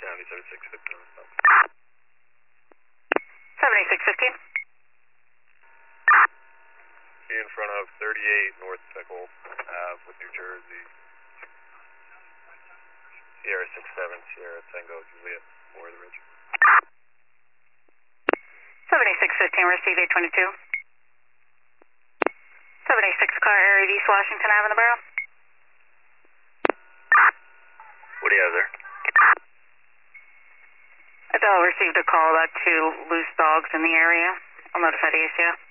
7615. In front of 38 North Pickle Ave with New Jersey. Sierra 67, Sierra Tango Juliet, More of the Ridge. 7615, receive 822. 76 car area of East Washington Ave in the Borough. What do you have there? Adele received a call about 2 loose dogs in the area. I'll notify the ACO.